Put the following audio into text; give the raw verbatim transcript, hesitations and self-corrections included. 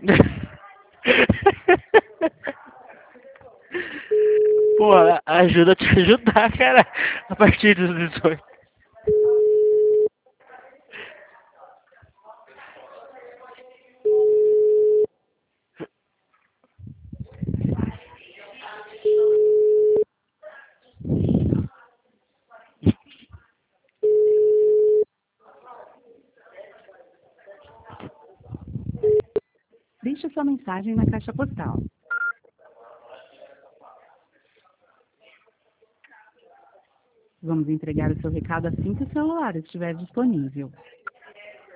Porra, ajuda a te ajudar, cara. A partir dos dezoito. Deixe sua mensagem na caixa postal. Vamos entregar o seu recado assim que o celular estiver disponível.